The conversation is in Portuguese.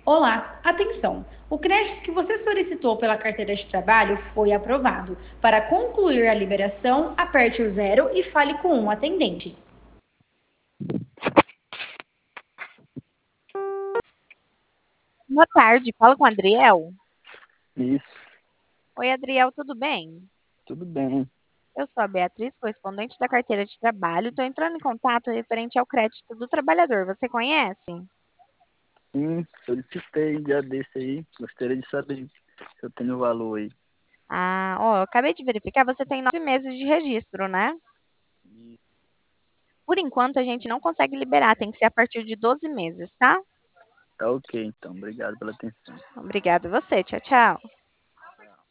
Olá, atenção! O crédito que você solicitou pela carteira de trabalho foi aprovado. Para concluir a liberação, aperte o zero e fale com um atendente. Boa tarde, fala com o Adriel. Isso, Oi, Adriel, tudo bem? tudo bem. Eu sou a Beatriz, correspondente da carteira de trabalho. Estou entrando em contato referente ao crédito do trabalhador. Você conhece? Sim, solicitei um dia desse aí. Gostaria de saber se eu tenho valor aí. Ah, ó, eu acabei de verificar, você tem 9 meses de registro, né? E Por enquanto, a gente não consegue liberar, tem que ser a partir de 12 meses, tá? tá ok, então. Obrigado pela atenção. Obrigada a você, tchau, tchau.